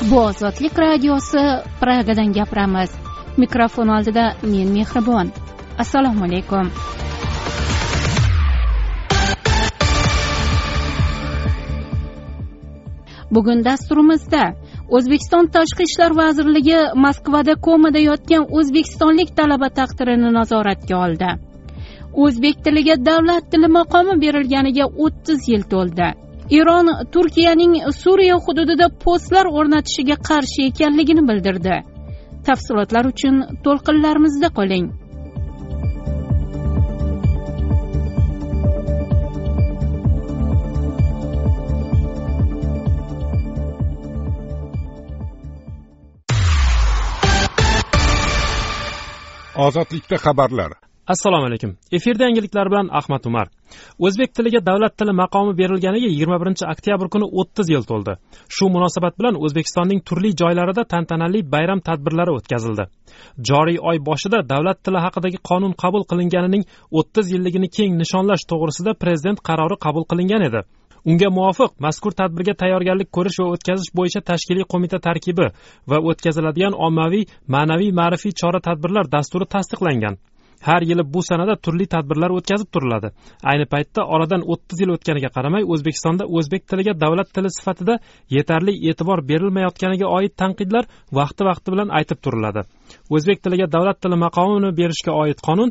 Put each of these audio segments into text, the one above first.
Bu Ozodlik radiosi, Pragadan gapiramiz. Mikrofon oldida men Mehribon. Assalomu alaykum. Bugun dasturimizda O'zbekiston Tashqi ishlar vazirligi Moskvada komada yotgan o'zbekistonlik talaba taqdirini nazoratga oldi. O'zbek tiliga davlat tili maqomi berilganiga 30 yil to'ldi. Eron Turkiyaning Suriya hududida postlar o'rnatishiga qarshi ekanligini bildirdi. Tafsilotlar uchun to'lqinlarimizda qoling. Ozodlikda xabarlar. Assalomu alaykum. Efirda yangiliklar bilan Ahmad Umar. O'zbek tiliga davlat tili maqomi berilganiga 21-oktyabr kuni 30 yil to'ldi. Shu munosabat bilan O'zbekistonning turli joylarida tantanali bayram tadbirlari o'tkazildi. Joriy oy boshida davlat tili haqidagi qonun qabul qilinganining 30 yilligini keng nishonlash to'g'risida prezident qarori qabul qilingan edi. Unga muvofiq mazkur tadbirga tayyorgarlik ko'rish va o'tkazish bo'yicha tashkiliy qo'mita tarkibi va o'tkaziladigan ommaviy, ma'naviy, ma'rifiy chora-tadbirlar dasturi tasdiqlangan. Har yili bu sanada turli tadbirlar o'tkazib turiladi. Ayni paytda oradan 30 yil o'tganiga qaramay O'zbekistonda o'zbek tiliga davlat tili sifatida yetarli e'tibor berilmayotganiga oid tanqidlar vaqti bilan aytib turiladi. O'zbek tiliga davlat tili maqomini berishga oid qonun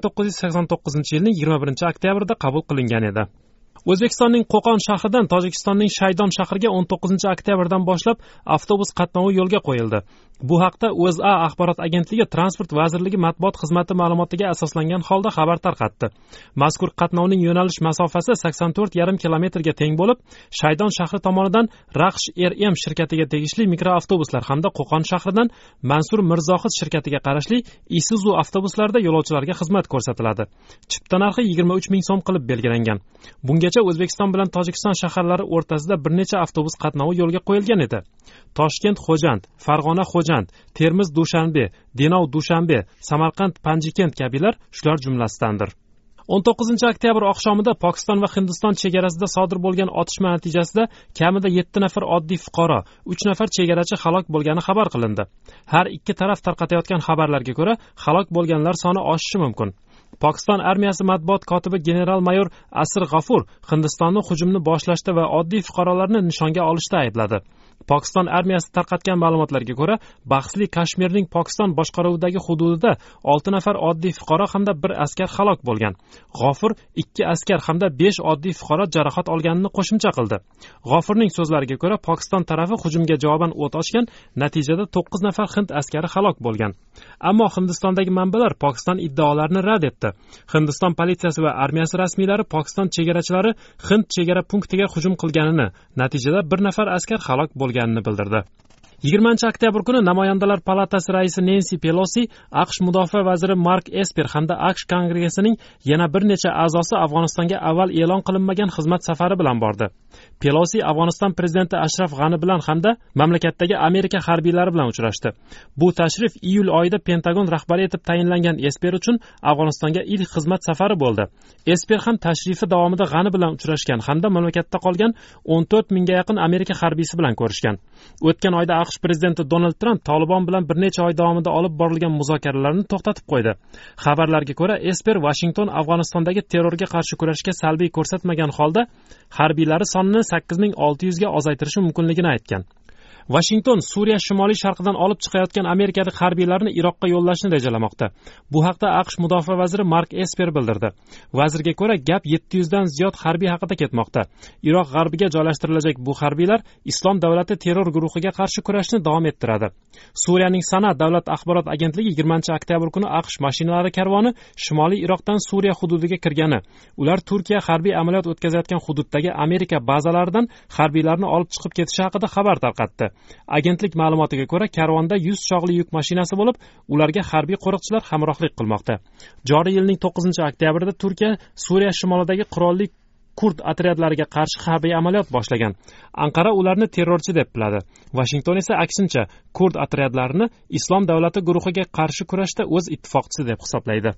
1989-yilning 21-oktyabrida qabul qilingan edi. O'zbekistonning Qo'qon shahridan Tojikistonning Shaydon shahriga 19-oktyabrdan boshlab avtobus qatnovi yo'lga qo'yildi. Bu haqda O'zA axborot agentligi Transport vazirligi matbuot xizmati ma'lumotiga asoslangan holda xabar tarqatdi. Mazkur qatnovning yo'nalish masofasi 84,5 kilometrga teng bo'lib, Shaydon shahri tomonidan Raqsh RM shirkatiga tegishli mikroavtobuslar hamda Qo'qon shahridan Mansur Mirzohid shirkatiga qarashli Isuzu avtobuslarda yo'lovchilarga xizmat ko'rsatiladi. Chipta narxi 23 ming so'm qilib belgilangan. Bungacha O'zbekiston bilan Tojikiston shaharlari o'rtasida bir necha avtobus qatnovi yo'lga qo'yilgan edi. Toshkent Xo'jand, Farg'ona Xo'jand, Termiz Dushanbe, Denov Dushanbe, Samarqand Panjikent kabilar shular jumlasidandir. 19-oktyabr oqshomida Pokiston va Hindiston chegarasida sodir bo'lgan otishma natijasida kamida 7 nafar oddiy fuqaro, 3 nafar chegarachi halok bo'lgani xabar qilindi. Har ikki taraf tarqatayotgan xabarlarga ko'ra, halok bo'lganlar soni oshishi mumkin. Pokiston armiyasi matbuot kotibi general-mayor Asir G'afur Hindistonni hujumni boshlashda va oddiy fuqarolarni nishonga olishda aybladi. Pokiston armiyasi tarqatgan ma'lumotlarga ko'ra, bahsli Kashmirning Pokiston boshqaruvidagi hududida 6 nafar oddiy fuqaro hamda 1 askar halok bo'lgan. G'ofur 2 askar hamda 5 oddiy fuqaro jarohat olganini qo'shimcha qildi. G'ofurning so'zlariga ko'ra, Pokiston tarafi hujumga javoban o't ochgan, natijada 9 nafar hind askari halok bo'lgan. Ammo Hindistondagi manbalar Pokiston iddaolarini rad etdi. Hindiston politsiyasi va armiyasi rasmiylari Pokiston chegarachilari Hind chegara punktiga hujum qilganini, natijada 1 nafar askar halok bo'lganini bildirdi. 20-oktyabr kuni Namoyandalar palatasi raisi Nancy Pelosi, AQSh mudofaa vaziri Mark Esper hamda AQSh kongressining yana bir necha a'zosi Afg'onistonga avval e'lon qilinmagan xizmat safari bilan bordi. Pelosi Afg'oniston prezidenti Ashraf G'ani bilan hamda mamlakatdagi Amerika harbiylari bilan uchrashdi. Bu tashrif iyul oyida Pentagon rahbari etib tayinlangan Esper uchun Afg'onistonga ilk xizmat safari bo'ldi. Esper ham tashrifi davomida G'ani bilan uchrashgan hamda mamlakatda qolgan 14 mingga yaqin Amerika harbiysi bilan ko'rishgan. O'tgan oyda AQSh prezidenti Donald Trump Taliban bilan bir necha oy davomida olib borilgan muzokaralarni to'xtatib qo'ydi. Xabarlarga ko'ra, Esper Washington Afg'onistondagi terrorga qarshi kurashga salbiy ko'rsatmagan holda harbiylari sonini 8600 ga ozaytirishi mumkinligini aytgan. Washington Suriya shimoliy sharqidan olib chiqayotgan amerikalik harbiylarni Iroqqa yo'llashni rejalamoqda. Bu haqda AQSh mudofaa vaziri Mark Esper bildirdi. Vazirga ko'ra, gap 700 dan ziyod harbiy haqida ketmoqda. Iroq g'arbiga joylashtirilajak bu harbiylar Islom davlati terror guruhiga qarshi kurashni davom ettiradi. Suriyaning Sana davlat axborot agentligi 20-oktyabr kuni AQSh mashinalari karvoni shimoliy Iroqdan Suriya hududiga kirgani, ular Turkiya harbiy amaliyot o'tkazayotgan hududdagi Amerika bazalaridan harbiylarni olib chiqib ketishi haqida xabar tarqatdi. Agentlik ma'lumotiga ko'ra, karvonda 100 chog'li yuk mashinasi bo'lib, ularga harbiy qo'riqchilar hamrohlik qilmoqda. Joriy yilning 9-oktyabrida Turkiya Suriya shimolidagi qurolli kurd otryadlariga qarshi harbiy amaliyot boshlagan. Anqara ularni terrorchi deb biladi. Washington esa aksincha kurd otryadlarini Islom davlati guruhiga qarshi kurashda o'z ittifoqchisi deb hisoblaydi.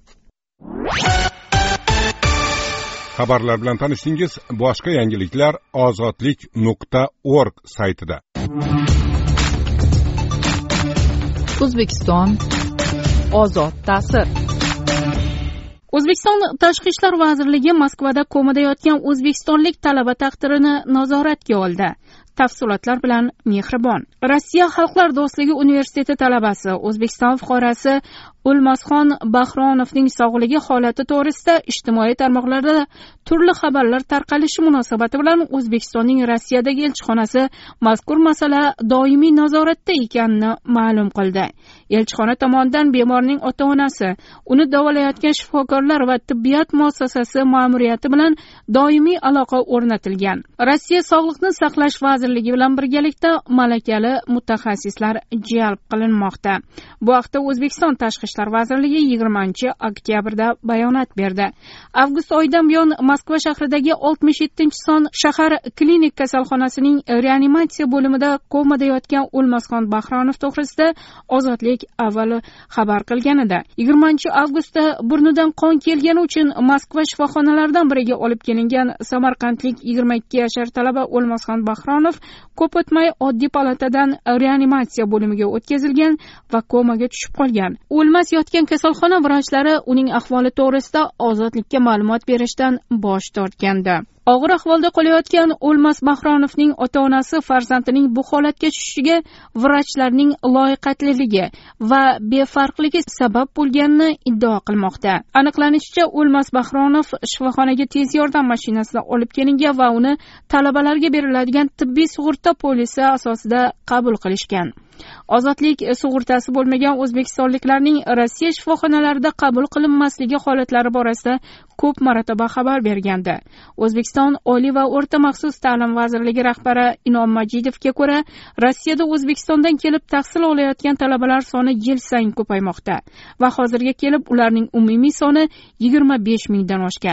Xabarlar bilan tanishdingiz. Boshqa yangiliklar ozodlik.org saytida. O'zbekiston ozod ta'sir. O'zbekiston Tashqi ishlar vazirligi Moskvada komada yotgan o'zbekistonlik talaba taqdirini nazoratga oldi. Tafsilotlar bilan Mehribon. Rossiya Xalqlar do'stligi universiteti talabasi O'zbekiston fuqarosi O'lmasxon Bahronovning sog'ligi holati to'g'risida ijtimoiy tarmoqlarda turli xabarlar tarqalishi munosabati bilan O'zbekistonning Rossiyadagi elchixonasi mazkur masala doimiy nazoratda ekanini ma'lum qildi. Elchixona tomonidan bemorning ota-onasi, uni davolayotgan shifokorlar va tibbiyot muassasasi ma'muriyati bilan doimiy aloqa o'rnatilgan. Rossiya Sog'liqni saqlash vazirligi bilan birgalikda malakali mutaxassislar jalb qilinmoqda. Bu haqda O'zbekiston Tashqi ishlar vazirligi 20-oktyabrda bayonot berdi. Avgust oyidan buyon Moskva shahridagi 67-son shahar klinik kasalxonasining reanimatsiya bo'limida komada yotgan O'lmasxon Bahronov to'g'risida Ozodlik avvalo xabar qilgan edi. 20-avgustda burnidan qon kelgani uchun Moskva shifoxonalaridan biriga olib kelingan samarqandlik 22 yashar talaba O'lmasxon Bahronov ko'p o'tmay oddiy palatadan reanimatsiya bo'limiga o'tkazilgan va komaga tushib qolgan. O'lmas yotgan kasalxona vrachlari uning ahvoli to'g'risida Ozodlikka ma'lumot berishdan bosh tortgandi. Og'ir ahvolda qolayotgan O'lmas Bahronovning ota-onasi farzandining bu holatga tushishiga vrachlarning loyiqatliligi va befarqligi sabab bo'lganini iddao qilmoqda. Aniqlanishicha, O'lmas Bahronov shifoxonaga tez yordam mashinasida olib kelingan va uni talabalarga beriladigan tibbiy sug'urta polisi asosida qabul qilishgan. Ozodlik sug'urtasi bo'lmagan o'zbekistonliklarning Rossiya shifoxonalarida qabul qilinmasligi holatlari borasida ko'p marotaba xabar bergandi. O'zbekiston Oliy va o'rta maxsus ta'lim vazirligi rahbari Inom Majidovga ko'ra, Rossiyada O'zbekistondan kelib tahsil olayotgan talabalar soni yil sayin ko'paymoqda va hozirga kelib ularning umumiy soni 25 mingdan oshgan.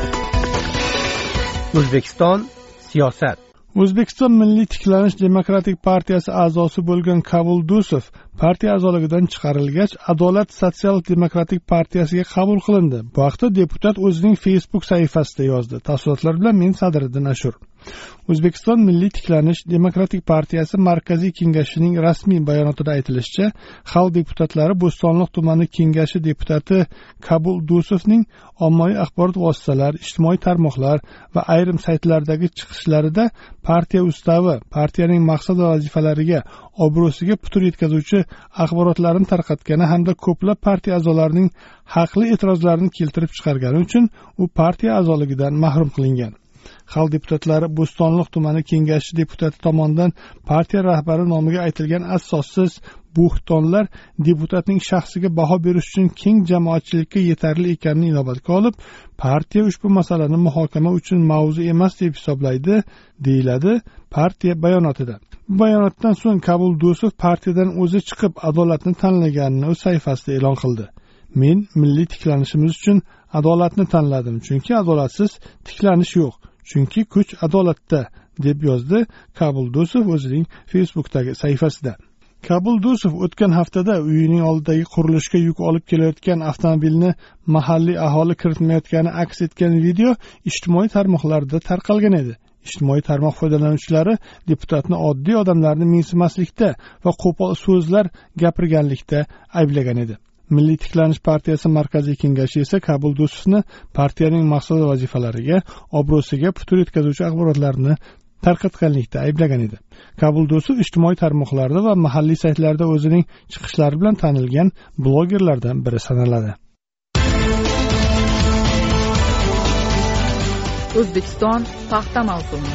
O'zbekiston siyosat. O'zbekiston Milliy tiklanish demokratik partiyasi a'zosi bo'lgan Kabul Dusov partiya a'zoligidan chiqarilgach, Adolat sotsial-demokratik partiyasiga qabul qilindi. Bu haqda deputat o'zining Facebook sahifasida yozdi. Tafsilotlar bilan men Sadriddin Ashur. O'zbekiston Milliy tiklanish demokratik partiyasi markaziy kengashining rasmiy bayonotida aytilishicha, xalq deputatlari Bo'stonliq tumani kengashi deputati Kabul Dusovning ommaviy axborot vositalari, ijtimoiy tarmoqlar va ayrim saytlardagi chiqishlarida partiya ustavi, partiyaning maqsad va vazifalariga, obro'siga putur yetkazuvchi axborotlarni tarqatgani hamda ko'plab partiya a'zolarining haqli e'tirozlarini keltirib chiqargani uchun u partiya a'zoligidan mahrum qilingan. Xalq deputatlari Bo'stonliq tumani kengashi deputati tomonidan partiya rahbari nomiga aytilgan asossiz bo'xtonlar deputatning shaxsiga baho berish uchun keng jamoatchilikka yetarli ekanini inobatga olib, partiya ushbu masalani muhokama uchun mavzu emas deb hisoblaydi, deyiladi partiya bayonotida. Bu bayonotdan so'ng Kabul Dusov partiyadan o'zi chiqib adolatni tanlaganini o'z sayfasida e'lon qildi. Men milliy tiklanishimiz uchun adolatni tanladim, chunki adolatsiz tiklanish yo'q. Chunki kuch adolatda, deb yozdi Kabul Dusov o'zining Facebook'dagi sahifasida. Kabul Dusov o'tgan haftada uyining oldidagi qurilishga yuk olib kelayotgan avtomobilni mahalliy aholi kiritmayotgani aks etgan video ijtimoiy tarmoqlarda tarqalgan edi. Ijtimoiy tarmoq foydalanuvchilari deputatni oddiy odamlarni mensimaslikda va qo'pol so'zlar gapirganlikda ayblagan edi. Milliy tiklanish partiyasi markaziy kengashi esa Kabul Dusovni partiyaning maqsad va vazifalariga, obro'siga putur yetkazuvchi axborotlarni tarqatganlikda ayblagan edi. Kabul Dusov ijtimoiy tarmoqlarda va mahalliy saytlarda o'zining chiqishlari bilan tanilgan blogerlardan biri sanaladi. O'zbekiston paxta mavsumi.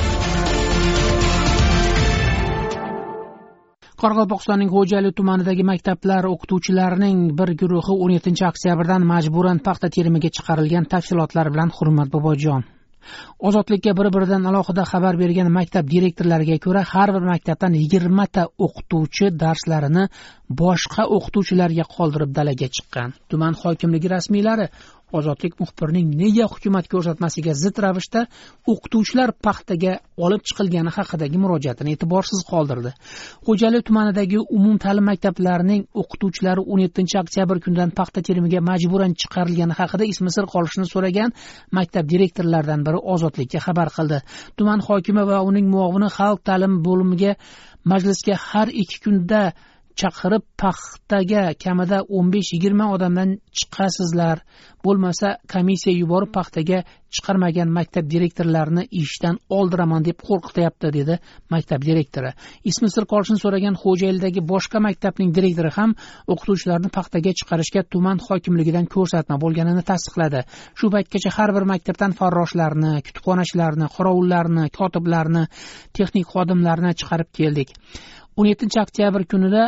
Qoraqalpog'istonning Xo'jayli tumanidagi maktablar o'qituvchilarining bir guruhi 17-oktyabrdan majburan paxta terimiga chiqarilgan. Tafsilotlar bilan Hurmat Bobojon. Ozodlikka bir-biridan alohida xabar bergan maktab direktorlariga ko'ra, har bir maktabdan 20 ta o'qituvchi darslarini boshqa o'qituvchilarga qoldirib dalaga chiqqan. Tuman hokimligi rasmiylari Ozodlik muxbirining nega hukumat ko'rsatmasiga zid ravishda o'qituvchilar paxtaga olib chiqilgani haqidagi murojaatini e'tiborsiz qoldirdi. Xo'jayli tumanidagi umum ta'lim maktablarining o'qituvchilari 17-oktyabr kunidan paxta terimiga majburan chiqarilgani haqida ismi sir qolishini so'ragan maktab direktorlaridan biri Ozodlikka xabar qildi. Tuman hokimi va uning muovini xalq ta'lim bo'limiga majlisga har 2 kunda chaqirib paxtaga kamida 15-20 odamdan chiqasizlar, bo'lmasa komissiya yuborib paxtaga chiqarmagan maktab direktorlarini ishdan oldiraman deb qo'rqityapti, dedi maktab direktori. Ismi sir qolishini so'ragan Xo'jaylidagi boshqa maktabning direktori ham o'qituvchilarni paxtaga chiqarishga tuman hokimligidan ko'rsatma bo'lganini tasdiqladi. Shu paytgacha har bir maktabdan farroshlarni, kutubxonachilarni, qorovullarni, kotiblarni, texnik xodimlarni chiqarib keldik. 17-oktyabr kunida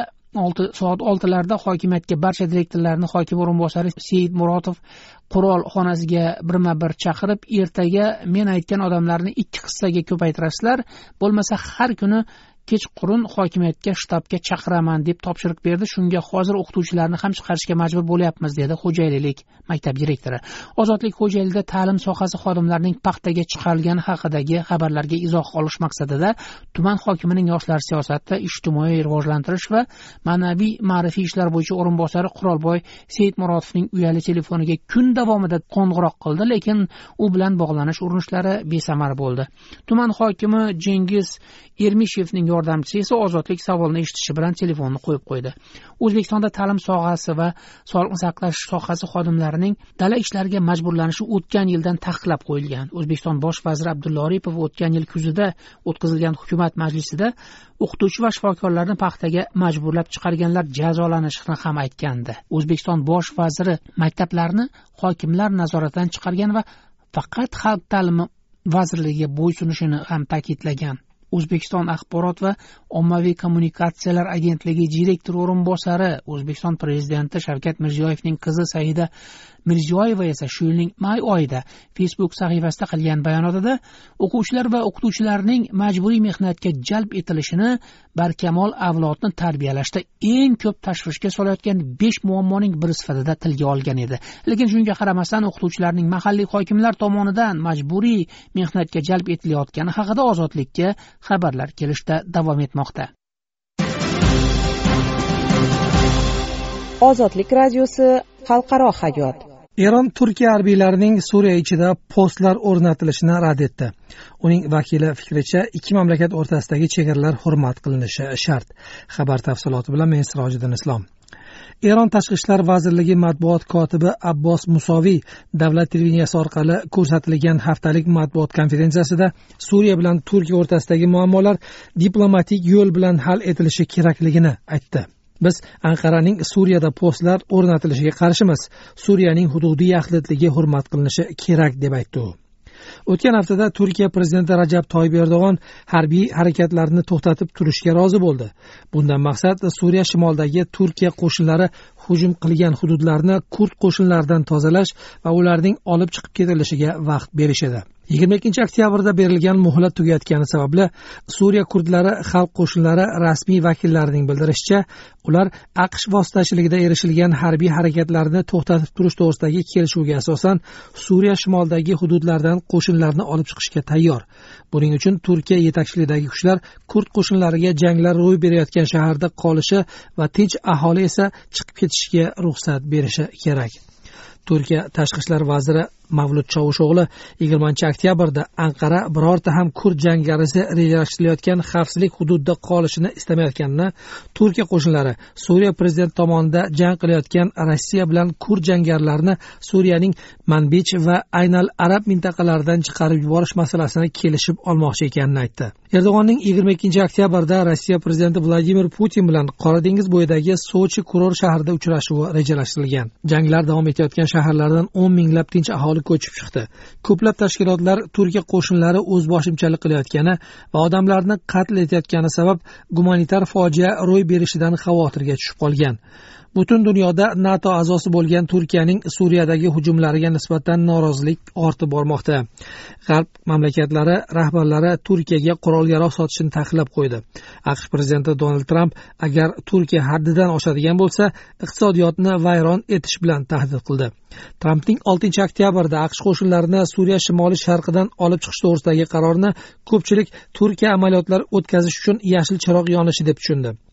6 soatlarda hokimiyatga barcha direktorlarni hokim o'rinbosari Seyid Murodov qurol xonasiga birma-bir chaqirib, ertaga men aytgan odamlarni 2 hissaga ko'paytirasizlar, bo'lmasa har kuni kechqurun hokimiyatga shtabga chaqiraman deb topshiriq berdi. Shunga hozir o'qituvchilarni ham chiqarishga majbur bo'lyapmiz, dedi Xo'jaylilik maktab direktori. Ozodlik Xo'jaylida ta'lim sohasi xodimlarining paxtaga chiqarilgani haqidagi xabarlarga izoh olish maqsadida tuman hokimining yoshlar siyosati, ijtimoiy rivojlantirish va ma'naviy ma'rifiy ishlar bo'yicha o'rinbosari Qurolboy Seyitmurodovning uyali telefoniga kun davomida qo'ng'iroq qildi, lekin u bilan bog'lanish urinishlari besamar bo'ldi. Tuman hokimi Jengiz Ermishevning yordamchisi esa Ozodlik savolni eshitishi bilan telefonni qo'yib qo'ydi. O'zbekistonda ta'lim sohasi va sog'liqni saqlash sohasi xodimlarining dala ishlariga majburlanishi o'tgan yildan taqiqlab qo'yilgan. O'zbekiston bosh vaziri Abdulla Aripov o'tgan yil kuzida o'tkazilgan hukumat majlisida o'qituvchi va shifokorlarni paxtaga majburlab chiqarganlar jazolanishini ham aytgandi. O'zbekiston bosh vaziri maktablarni hokimlar nazoratidan chiqargan va faqat xalq ta'limi vazirligiga bo'ysunishini ham ta'kidlagan. O'zbekiston axborot va ommaviy kommunikatsiyalar agentligi direktori o'rinbosari, O'zbekiston prezidenti Shavkat Mirziyoyevning qizi Saida Mirziyoyeva esa shu yilning may oyida Facebook sahifasida qilgan bayonotida o'quvchilar va o'qituvchilarning majburiy mehnatga jalb etilishini barkamol avlodni tarbiyalashda eng ko'p tashvishga solayotgan 5 muammoning biri sifatida tilga olgan edi. Lekin shunga qaramasdan o'qituvchilarning mahalliy hokimlar tomonidan majburiy mehnatga jalb etilayotgani haqida Ozodlikka xabarlar kelishda davom etmoqda. Ozodlik radiosi xalqaro hayot. Eron Turkiya harbiylarining Suriya ichida postlar o'rnatilishini rad etdi. Uning vakili fikricha, ikki mamlakat o'rtasidagi chegaralar hurmat qilinishi shart. Xabar tafsiloti bilan men Sirojiddin Islom. Eron Tashqi ishlar vazirligi matbuot kotibi Abbos Musoviy davlat televideniyasi orqali ko'rsatilgan haftalik matbuot konferensiyasida Suriya bilan Turkiya o'rtasidagi muammolar diplomatik yo'l bilan hal etilishi kerakligini aytdi. Biz Anqaraning Suriyada postlar o'rnatilishiga qarshimiz. Suriyaning hududiy yaxlitligi hurmat qilinishi kerak deb aytdi u. O'tgan haftada Turkiya prezidenti Rajab Toyyib Erdo'g'on harbiy harakatlarni to'xtatib turishga rozi bo'ldi. Bundan maqsad Suriya shimolidagi Turkiya qo'shinlari hujum qilgan hududlarni kurd qo'shinlaridan tozalash va ularning olib chiqib ketilishiga vaqt berish edi. 22-oktyabrda berilgan muhlat tugatgani sababli Suriya kurdlari xalq qo'shinlari rasmiy vakillarining bildirishicha, ular AQSh vositachiligida erishilgan harbiy harakatlarni to'xtatib turish to'g'risidagi kelishuvga asosan Suriya shimolidagi hududlardan qo'shinlarni olib chiqishga tayyor. Buning uchun Turkiya yetakchiligidagi kuchlar kurd qo'shinlariga janglar ro'y berayotgan shaharda qolishi va tinch aholi esa chiqib ketishiga ruxsat berishi kerak. Turkiya tashqi ishlar vaziri Mavlud Chavusho'g'li 20-oktyabrda Anqara birorta ham kurd jangarisi rejalashtirilgan xavfsizlik hududida qolishini istamayotganini, Turkiya qo'shinlari Suriya prezidenti tomonidan jang qilayotgan Rossiya bilan kurd jangarlarini Suriyaning Manbij va Aynal Arab mintaqalaridan chiqarib yuborish masalasini kelishib olmoqchi ekanini aytdi. Erdo'g'onning 22-oktyabrda Rossiya prezidenti Vladimir Putin bilan Qora dengiz bo'yidagi Sochi kurort shahrida uchrashuvi rejalashtirilgan. Janglar davom etayotgan shaharlardan 10 minglab tinch aholi ko'chib chiqdi. Ko'plab tashkilotlar Turkiya qo'shinlari o'zboshimchalik qilayotgani va odamlarni qatl etayotgani sabab gumanitar fojia ro'y berishidan xavotirga tushib qolgan. Butun dunyoda NATO a'zosi bo'lgan Turkiyaning Suriyadagi hujumlariga nisbatan norozilik ortib bormoqda. G'arb mamlakatlari rahbarlari Turkiyaga qurol-yarog' sotishni taqiqlab qo'ydi. AQSh prezidenti Donald Trump agar Turkiya haddidan oshadigan bo'lsa, iqtisodiyotni vayron etish bilan tahdid qildi. Trumpning 6-oktyabrda AQSh qo'shinlarini Suriya shimoli sharqidan olib chiqish to'g'risidagi qarorni ko'pchilik Turkiya amaliyotlar o'tkazish uchun yashil chiroq yonishi deb tushundi.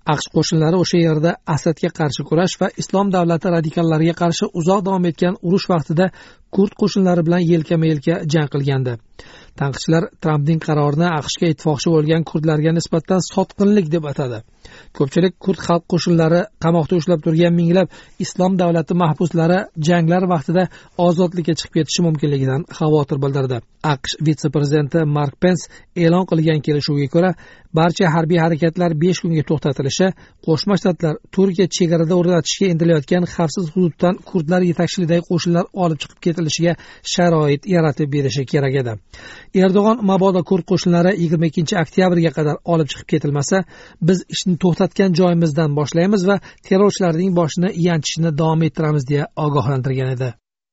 aqsh qo'shinlari o'sha yerda Asadga qarshi kurash va islom davlati radikallariga qarshi uzoq davom etgan urush vaqtida kurd qo'shinlari bilan yelkama-yelka jang qilgandi. Tanqidchilar Trampning qarorini aqshga ittifoqchi bo'lgan kurdlarga nisbatan sotqinlik deb atadi. Ko'pchilik kurd xalq qo'shinlari qamoqda ushlab turgan minglab islom davlati mahbuslari janglar vaqtida ozodlikka chiqib ketishi mumkinligidan xavotir bildirdi. AQSh vitse-prezidenti Mark Pence e'lon qilgan kelishuvga ko'ra, barcha harbiy harakatlar 5 kunga to'xtatilishi, Qo'shma Shtatlar Turkiya chegarada o'rnatishga intilayotgan xavfsiz hududdan kurdlar yetakchiligidagi qo'shinlar olib chiqib ketilishiga sharoit yaratib berishi kerak edi. Erdo'g'on mabodo kurd qo'shinlari 22-oktyabrga qadar olib chiqib ketilmasa, biz ishni to'xtatgan joyimizdan boshlaymiz va terrorchilarning boshini yanchishni davom ettiramiz deya ogohlantirgan edi.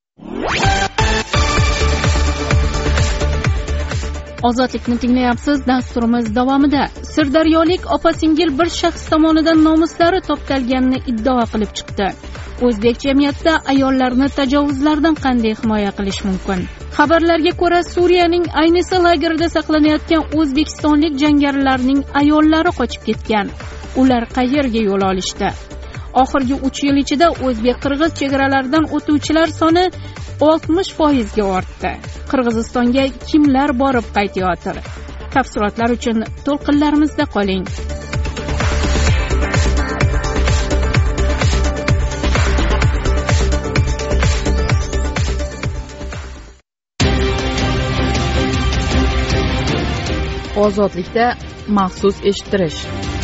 Ozodlikni tinglayapsiz. Dasturimiz davomida sirdaryolik opa-singil bir shaxs tomonidan nomuslari toptalganini iddao qilib chiqdi. O'zbek jamiyatida ayollarni tajovuzlardan qanday himoya qilish mumkin? Xabarlarga ko'ra, Suriyaning Aynisa lagerida saqlanayotgan o'zbekistonlik jangarilarning ayollari qochib ketgan. Ular qayerga yo'l olishdi? Oxirgi 3 yil ichida o'zbek-qirg'iz chegaralaridan o'tuvchilar soni 60% ga ortdi. Qirg'izistonga kimlar borib qaytayotir? Tafsilotlar uchun to'lqinlarimizda qoling. Ozodlikda maxsus eshittirish.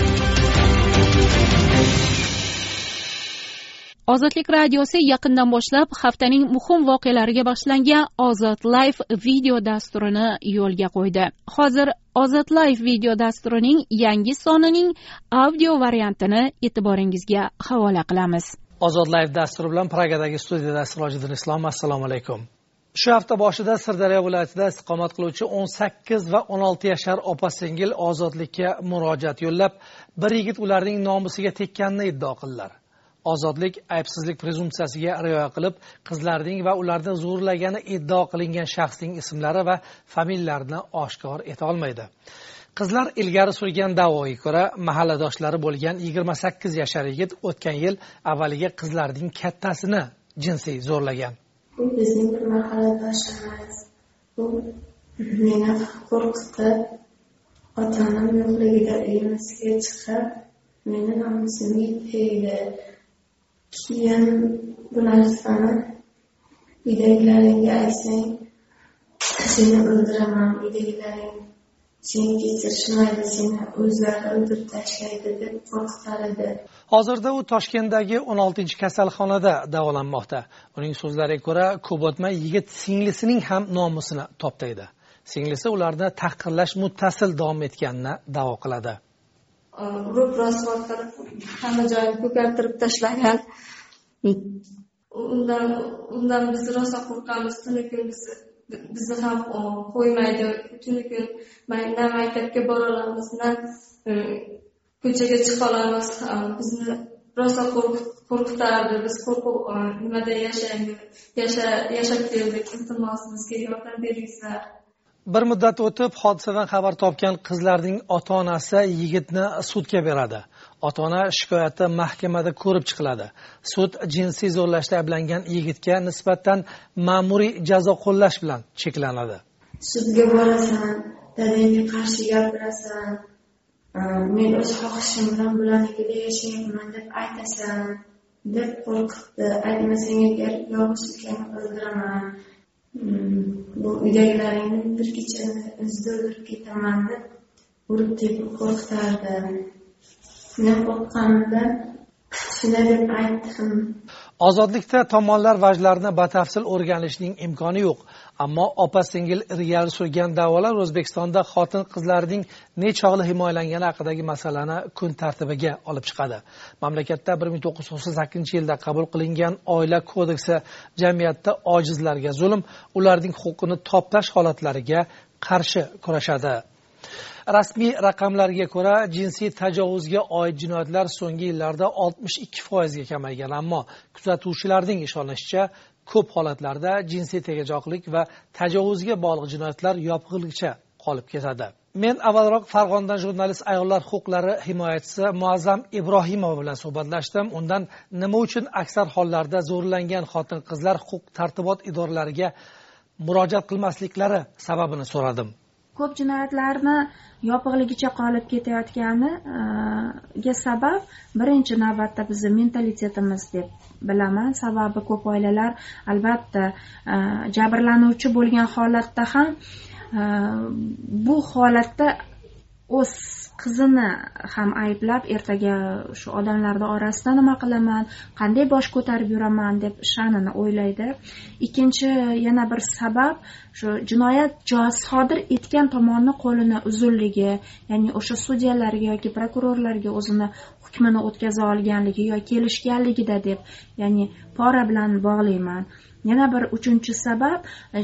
Ozodlik radiosi yaqindan boshlab haftaning muhim voqealariga bag'ishlangan Ozod Live video dasturini yo'lga qo'ydi. Hozir Ozod Live video dasturining yangi sonining audio variantini e'tiboringizga havola qilamiz. Ozod Live dasturi bilan Pragadagi studiyada Sirojiddin Islom. Assalomu alaykum. Shu hafta boshida Sirdaryo viloyatida istiqomat qiluvchi 18 va 16 yashar opa-singil ozodlikka murojaat yo'llab, bir yigit ularning nomusiga tekkanini iddao qildilar. Ozodlik aybsizlik prezumsiyasiga rioya qilib, qizlarning va ularni zo'rlagani iddao qilingan shaxsning ismlari va familiyalarini oshkor eta olmaydi. Qizlar ilgari surgan da'voga ko'ra, mahalladoshlari bo'lgan 28 yashar yigit o'tgan yil avvaliga qizlarning kattasini jinsiy zo'rlagan. Bu bizning bir mahalladoshimiz. Bu meni qo'rqitdi. Ota-onam yo'qligida uyimizga chiqib, meni nomusimga tegdi. Keyin bu narsani uydagilaringga aytsang, seni o'ldiraman, uydagilaring seni kechirishmaydi, seni o'zlari o'ldirib tashlaydi deb qo'rqitar edi. Hozirda u Toshkentdagi 16-kasalxonada davolanmoqda. Uning so'zlariga ko'ra, ko'p o'tmay yigit singlisining ham nomusini toptaydi. Singlisi ularni tahqirlash muttasil davom etganini da'vo qiladi. Rosvo qilib hamma joyini ko'kartirib tashlagan. Undan biz rosa qo'rqamiz. Tuni-kun bizni ham qo'ymaydi. Tuni-kun na maktabga bora olamiz, na ko'chaga chiqa olamiz. Bizni rosa qo'rqitardi. Biz qo'rqib nimada yashab keldik. Iltimos bizga yordam beringlar. Bir muddat o'tib, hodisadan xabar topgan qizlarning ota-onasi yigitni sudga beradi. Ota-ona shikoyati mahkamada ko'rib chiqiladi. Sud jinsiy zo'rlashda ayblangan yigitga nisbatan ma'muriy jazo qo'llash bilan cheklanadi. Sudga borasan, dadangga qarshi gapirasan, men o'z xohishim bilan bularnikida yashayapman deb aytasan, deb qo'rqitdi. Aytmasang agar yolg'iz ukangni o'ldiraman. Bu uydagilaringni bir kechani o'zida o'ldirib ketaman deb urib tepib qo'rqitardi. Men qo'rqqanimda shunday deb aytdim. Ozodlikda tomonlar vajlarini batafsil o'rganishning imkoni yo'q. Ammo opa-singil ilgari surgan da'volar O'zbekistonda xotin-qizlarning nechog'li himoyalangani haqidagi masalani kun tartibiga olib chiqadi. Mamlakatda 1998-yilda qabul qilingan Oila kodeksi jamiyatda ojizlarga zulm, ularning huquqini toptash holatlariga qarshi kurashadi. Rasmiy raqamlarga ko'ra, jinsiy tajovuzga oid jinoyatlar so'nggi yillarda 62% ga kamaygan, ammo kuzatuvchilarning ishonishicha, ko'p holatlarda jinsiy tegajoqlik va tajovuzga bog'liq jinoyatlar yopig'ligicha qolib ketadi. Men avvalroq Farg'onadan jurnalist ayollar huquqlari himoyachisi Muazzam Ibrohimova bilan suhbatlashdim. Undan nima uchun aksar hollarda zo'rlangan xotin-qizlar huquq-tartibot idoralariga murojaat qilmasliklari sababini so'radim. Ko'p jinoyatlarni yopiqligicha qolib ketayotganiga sabab birinchi navbatda bizning mentalitetimiz deb bilaman. Sababi ko'p oilalar albatta jabrlanuvchi bo'lgan holatda ham bu holatda o'z qizini ham ayblab ertaga shu odamlarning orasida nima qilaman, qanday bosh ko'tarib yuraman deb sha'nini o'ylaydi. Ikkinchi yana bir sabab shu jinoyat sodir etgan tomonni qo'lini uzunligi, ya'ni o'sha sudyalarga yoki prokurorlarga o'zini hukmini o'tkaza olganligi yoki kelishganligida deb, ya'ni pora bilan bog'layman. Yana bir uchinchi sabab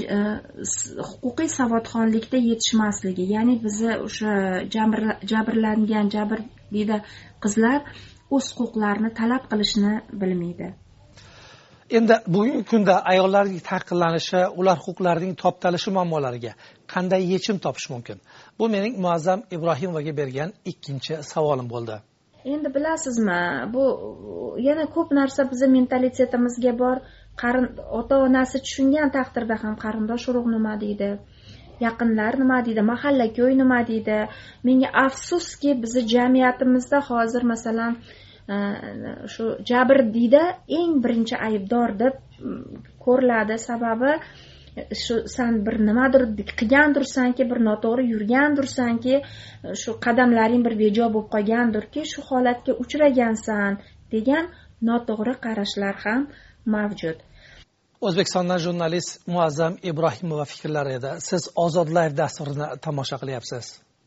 huquqiy savodxonlikda yetishmasligi, ya'ni bizni o'sha jabrlangan jabrdiyda qizlar o'z huquqlarini talab qilishni bilmaydi. Endi bugungi kunda ayollarning ta'qillanishi, ular huquqlarining toptalishi muammolariga qanday yechim topish mumkin? Bu mening Muazzam Ibrohimovaga bergan ikkinchi savolim bo'ldi. Endi bilasizmi, bu yana ko'p narsa bizning mentalitetimizga bor. Ota-onasi tushungan taqdirda ham qarindosh urug' nima deydi, yaqinlar nima deydi, mahalla ko'y nima deydi. Menga afsuski bizni jamiyatimizda hozir masalan shu jabrdiyda eng birinchi aybdor deb ko'riladi. Sababi shu san bir nimadir qilgandursanki, bir noto'g'ri yurgandursanki, shu qadamlaring bir bejo bo'lib qolgandirki, shu holatga uchragansan degan noto'g'ri qarashlar ham mavjud. O'zbekistondan jurnalist Muazzam Ibrohimova fikrlari edi. Siz Ozod Live dasturini tomosha qilyapsiz.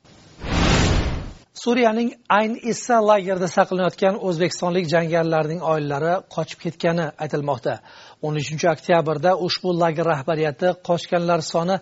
Suriyaning Ayn Issa lagerida saqlanayotgan o'zbekistonlik jangarilarning oilalari qochib ketgani aytilmoqda. 13 oktyabrda ushbu lager rahbariyati qochganlar soni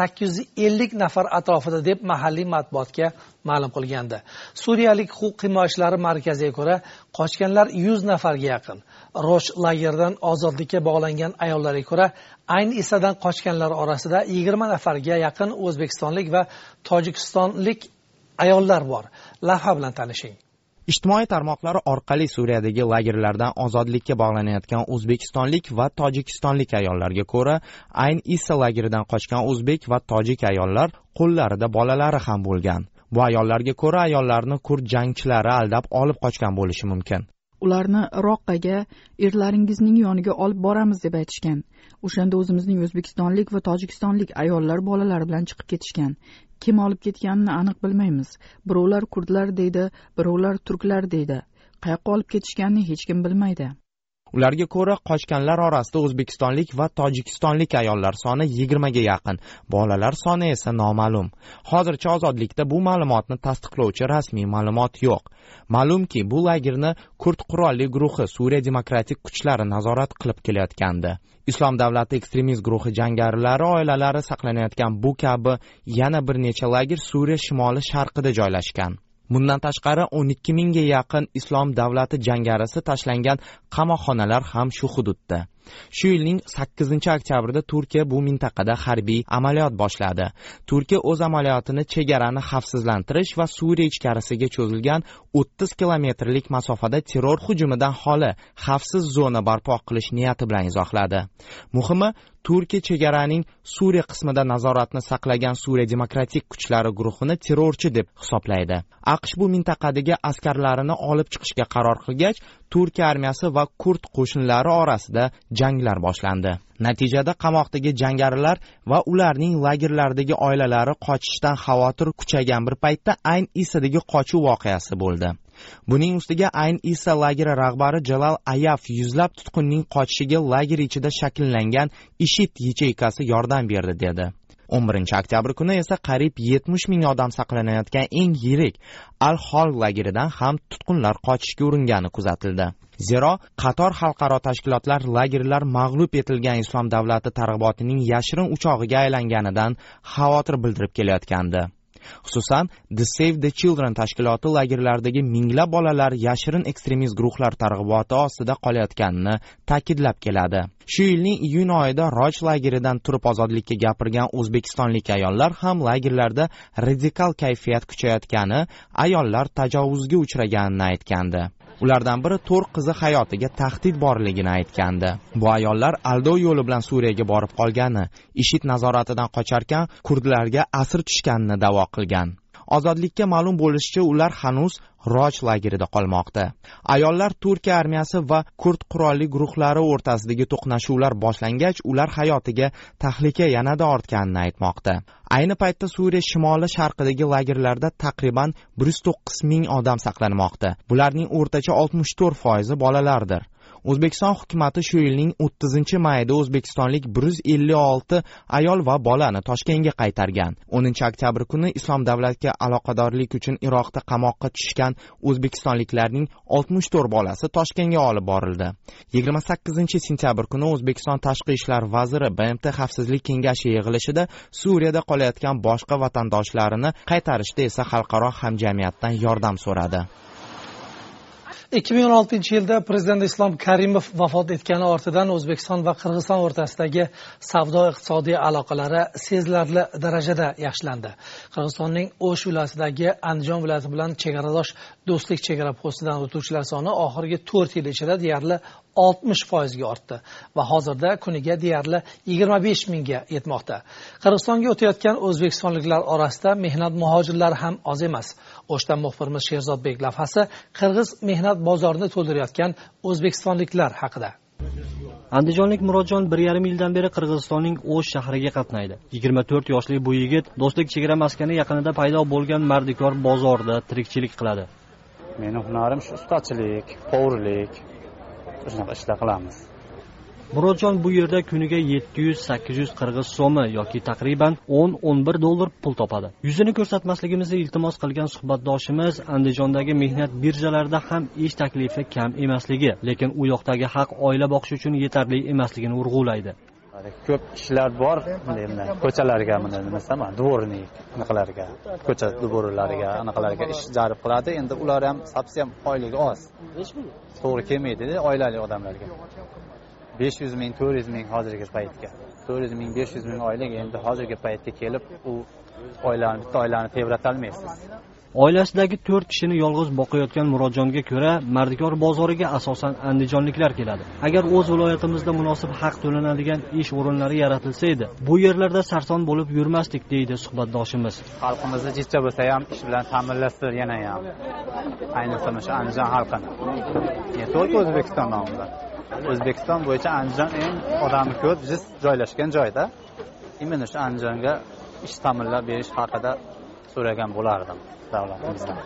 850 nafar atrofida deb mahalliy matbuotga ma'lum qilgandi. Suriyalik huquq himoyachilari markaziga ko'ra, qochganlar 100 nafarga yaqin. Rosh lagerdan ozodlikka bog'langan ayollarga ko'ra, Ayn Issadan qochganlar orasida 20 nafarga yaqin o'zbekistonlik va tojikistonlik ayollar bor. Lavha bilan tanishing. Ijtimoiy tarmoqlar orqali Suriyadagi lagerlardan ozodlikka bog'lanayotgan o'zbekistonlik va tojikistonlik ayollarga ko'ra, Ayn Issa lageridan qochgan o'zbek va tojik ayollar qo'llarida bolalari ham bo'lgan. Bu ayollarga ko'ra, ayollarni kurd jangchilari aldab olib qochgan bo'lishi mumkin. Ularni Roqqaga erlaringizning yoniga olib boramiz deb aytishgan. O'shanda o'zimizning o'zbekistonlik va tojikistonlik ayollar bolalari bilan chiqib ketishgan. Kim olib ketganini aniq bilmaymiz. Birovlar kurdlar deydi, birovlar turklar deydi. Qayoqqa olib ketishganini hech kim bilmaydi. Ularga ko'ra, qochganlar orasida o'zbekistonlik va tojikistonlik ayollar soni 20 ga yaqin, bolalar soni esa noma'lum. Hozircha ozodlikda bu ma'lumotni tasdiqlovchi rasmiy ma'lumot yo'q. Ma'lumki, bu lagerni kurd qurolli guruhi Suriya demokratik kuchlari nazorat qilib kelayotgandi. Islom davlati ekstremist guruhi jangarilari oilalari saqlanayotgan bu kabi yana bir necha lager Suriya shimoli sharqida joylashgan. Bundan tashqari 12 mingga yaqin Islom davlati jangarisi tashlangan qamoqxonalar ham shu hududda. Shu yilning 8-oktyabrida Turkiya bu mintaqada harbiy amaliyot boshladi. Turkiya o'z amaliyotini chegarani xavfsizlantirish va Suriya ichkarisiga cho'zilgan 30 kilometrlik masofada terror hujumidan xoli xavfsiz zona barpo qilish niyati bilan izohladi. Muhimi, Turkiya chegaraning Suriya qismida nazoratni saqlagan Suriya demokratik kuchlari guruhini terrorchi deb hisoblaydi. AQSh bu mintaqadagi askarlarini olib chiqishga qaror qilgach, Turkiya armiyasi va kurd qo'shinlari orasida janglar boshlandi. Natijada qamoqdagi jangarilar va ularning lagerlardagi oilalari qochishdan xavotir kuchaygan bir paytda Ayn Issadagi qochuv voqeasi bo'ldi. Buning ustiga Ayn Issa lageri rahbari Jalal Ayaf yuzlab tutqunning qochishiga lager ichida shakllangan IShID yacheykasi yordam berdi dedi. 11-oktyabr kuni esa qariyb 70 ming odam saqlanayotgan eng yirik Al-Hol lageridan ham tutqunlar qochishga uringani kuzatildi. Zero qator xalqaro tashkilotlar lagerlar mag'lub etilgan Islom davlati targ'ibotining yashirin uchog'iga aylanganidan xavotir bildirib kelayotgandi. Xususan, The Save the Children tashkiloti lagerlardagi minglab bolalar yashirin ekstremist guruhlar targ'iboti ostida qolayotganini ta'kidlab keladi. Shu yilning iyun oyida Roj lageridan turib ozodlikka gapirgan o'zbekistonlik ayollar ham lagerlarda radikal kayfiyat kuchayotgani, ayollar tajovuzga uchraganini aytgandi. Ulardan biri 4 qizi hayotiga tahdid borligini aytgandi. Bu ayollar aldov yo'li bilan Suriyaga borib qolgani, IShID nazoratidan qocharkan kurdlarga asir tushganini da'vo qilgan. Ozodlikka ma'lum bo'lishicha, ular hanuz Roj lagerida qolmoqda. Ayollar Turkiya armiyasi va kurd qurolli guruhlari o'rtasidagi to'qnashuvlar boshlangach, ular hayotiga tahlika yanada ortganini aytmoqda. Ayni paytda Suriya shimoli sharqidagi lagerlarda taqriban 109 ming odam saqlanmoqda. Bularning o'rtacha 64% bolalardir. O'zbekiston hukumatı shu yilning 30-mayida o'zbekistonlik 156 ayol va bolani Toshkentga qaytargan. 10-oktyabr kuni Islom davlatga aloqadorlik uchun Iroqda qamoqqa tushgan o'zbekistonliklarning 64 bolasi Toshkentga olib borildi. 28-sentyabr kuni O'zbekiston Tashqi ishlar vaziri BMT Xavfsizlik kengashi yig'ilishida Suriyada qolayotgan boshqa vatandoshlarini qaytarishda esa xalqaro hamjamiyatdan yordam so'radi. 2016-yilda Prezident Islom Karimov vafot etgani ortidan O'zbekiston va Qirg'iziston o'rtasidagi savdo-iqtisodiy aloqalari sezilarli darajada yaxshilandi. Qirg'izistonning O'sh viloyatidagi Andijon viloyati bilan chegaradosh do'stlik chegara postidan o'tuvchilar soni oxirgi 4 yil ichida deyarli 60% ga ortdi va hozirda kuniga deyarli 25 mingga yetmoqda. Qirg'izistonga o'tayotgan o'zbekistonliklar orasida mehnat muhojirlari ham oz emas. O'shdan muxbirimiz Sherzodbek lavhasi Qirg'iz mehnat bozorini to'ldirayotgan o'zbekistonliklar haqida. Andijonlik Murodjon 1,5 yildan beri Qirg'izistonning O'sh shahriga qatnaydi. 24 yoshli bu yigit do'stlik chegara maskani yaqinida paydo bo'lgan Mardikor bozorida tirikchilik qiladi. Mening hunarim shu ustachilik, povurlik, shunaqa ishlar qilamiz. Murodjon bu yerda kuniga 700-800 qirg'iz so'mi yoki taqriban 10-11 dollar pul topadi. Yuzini ko'rsatmasligimizni iltimos qilgan suhbatdoshimiz Andijondagi mehnat birjalarida ham ish taklifi kam emasligi, lekin u yoqdagi haq oila boqish uchun yetarli emasligini urg'ulaydi. Ko'p ishlar bor, ko'chalarga nima dvornik, anaqalarga, ko'cha dvorlariga, anaqalarga ish jarib qiladi. Endi ular ham совсем oyligi oz. To'g'ri kelmaydi oilali odamlarga. 500 ming, 400 ming hozirgi paytga. 400 ming, 500 ming oilaga endi hozirgi paytga kelib, u bitta oilani tebratolmaysiz olmaysiz. Oilasidagi 4 kishini yolg'iz boqayotgan Murodjonga ko'ra, Mardikor bozoriga asosan andijonliklar keladi. Agar o'z viloyatimizda munosib haq to'lanadigan ish o'rinlari yaratilsa edi, bu yerlarda sarson bo'lib yurmasdik, deydi suhbatdoshimiz. Xalqimizni jichcha bo'lsa ham ish bilan ta'minlashdir yana ham. Ayniqsa o'sha Andijon xalqini. To'g'ri O'zbekiston nomida. O'zbekiston bo'yicha Andijon eng odami ko'p joylashgan joyda. Imенно shu Andijonga ish ta'minlab berish haqida so'ragan bo'lardim davlatimizdan.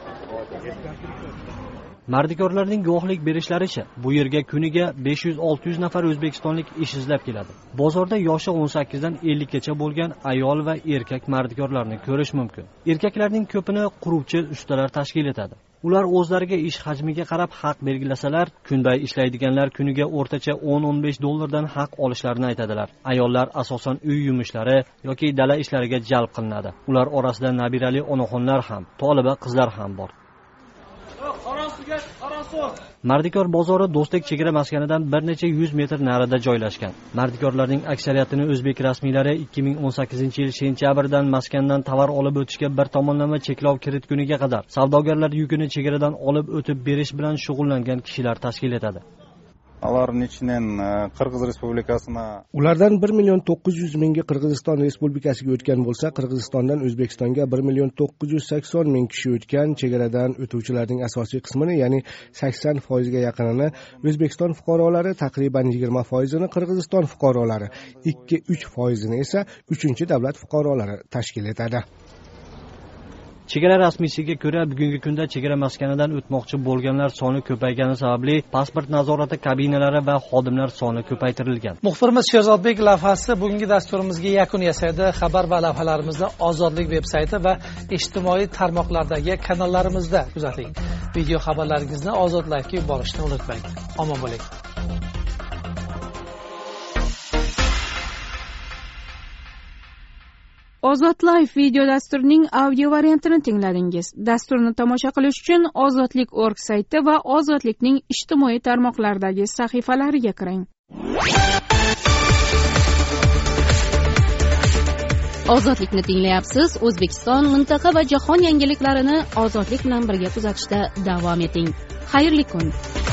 Mardikorlarning guvohlik berishlaricha, bu yerga kuniga 500-600 nafar o'zbekistonlik ish izlab keladi. Bozorda yoshi 18 dan 50 gacha bo'lgan ayol va erkak mardikorlarni ko'rish mumkin. Erkaklarning ko'pini quruvchi ustalar tashkil etadi. Ular o'zlariga ish hajmiga qarab haq belgilasalar, kunbay ishlaydiganlar kuniga o'rtacha 10-15 dollardan haq olishlarini aytadilar. Ayollar asosan uy yumushlari yoki dala ishlariga jalb qilinadi. Ular orasida nabirali onaxonlar ham, toliba qizlar ham bor. Mardikor bozori Do'stlik chegara maskanidan bir necha 100 metr narida joylashgan. Mardikorlarning aksariyatini o'zbek rasmiylari 2018-yil sentyabrdan maskandan tovar olib o'tishga bir tomonlama cheklov kiritguniga qadar savdogarlar yukini chegaradan olib o'tib berish bilan shug'ullangan kishilar tashkil etadi. Qirg'iz Respublikasina ulardan 1,900,000 Qirg'iziston Respublikasiga o'tgan bo'lsa, Qirg'izistondan O'zbekistonga 1,980,000 kishi o'tgan. Chegaradan o'tuvchilarning asosiy qismini, ya'ni 80% ga yaqinini O'zbekiston fuqarolari, taqriban 20% ni Qirg'iziston fuqarolari, 2-3% ni esa 3-davlat fuqarolari tashkil etadi. Chegara rasmiysiga ko'ra, bugungi kunda chegara maskanidan o'tmoqchi bo'lganlar soni ko'paygani sababli pasport nazorati kabinalari va xodimlar soni ko'paytirilgan. Muxbirimiz Sherzodbek lavhasi bugungi dasturimizga yakun yasaydi. Xabar va lavhalarimizni Ozodlik veb-sayti va ijtimoiy tarmoqlardagi kanallarimizda kuzating. Video xabarlaringizni Ozod Live ga yuborishni unutmang. Omon bo'ling. Ozod Live video dasturining audio variantini tingladingiz. Dasturni tomosha qilish uchun ozodlik.org sayti va ozodlikning ijtimoiy tarmoqlardagi sahifalariga kiring. Ozodlikni tinglayapsiz. O'zbekiston, mintaqa va jahon yangiliklarini ozodlik bilan birga kuzatishda davom eting. Xayrli kun.